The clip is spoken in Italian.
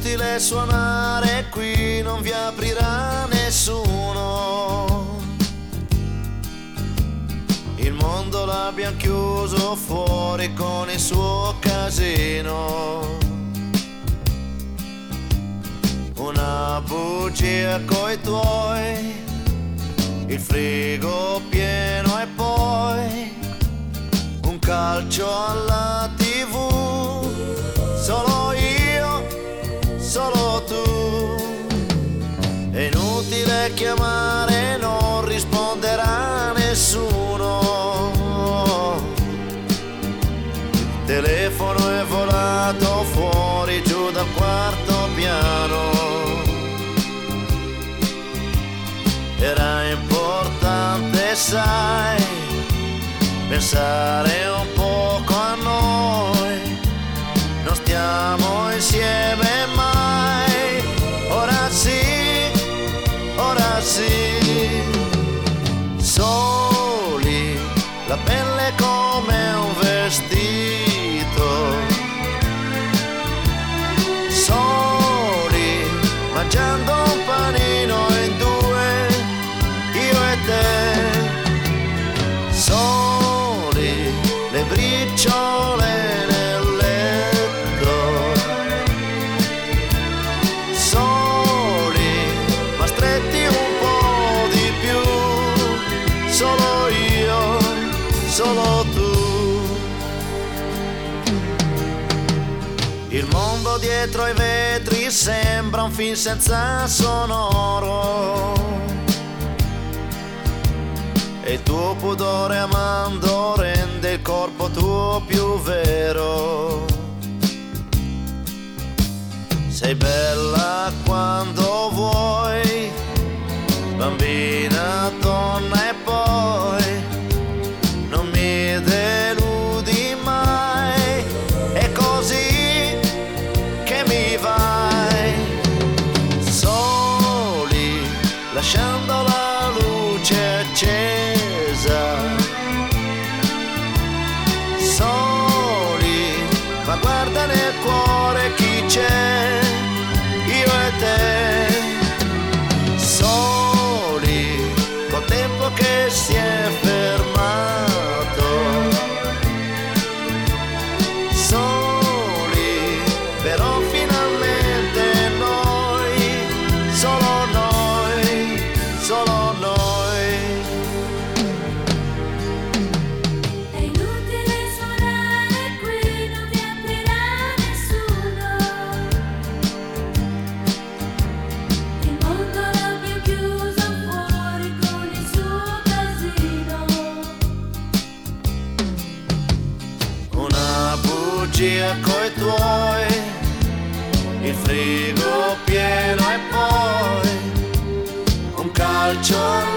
inutile suonare qui, non vi aprirà nessuno. Il mondo l'abbiamo chiuso fuori con il suo casino. Una bugia coi tuoi, il frigo pieno e poi un calcio alla TV. Solo io, solo tu. È inutile chiamare, non risponderà nessuno. Il telefono è volato fuori giù dal quarto piano. Era importante, sai, pensare un poco a noi. Non stiamo insieme mai. Ora sì, ora sì. Soli, la pelle come un vestito. Soli, mangiando un panino in due, io e te. Soli, le briciole nel letto. Soli, ma stretti un po' di più. Solo io, solo tu. Il mondo dietro ai vetri sembra un film senza sonoro. E il tuo pudore amando rende il corpo tuo più vero. Sei bella quando vuoi, bambina, donna e poi non mi deludi mai. È così che mi vai. Soli, lasciando la luce accesa. Soli, ma guarda nel cuore chi c'è, io e te. Soli, col tempo che si è fermato. Soli, però finalmente noi, solo noi, solo noi. È inutile suonare qui, non vi aprirà nessuno. Il mondo l'abbiamo chiuso fuori con il suo casino. Una bugia coi tuoi, il frigo pieno e poi un calcio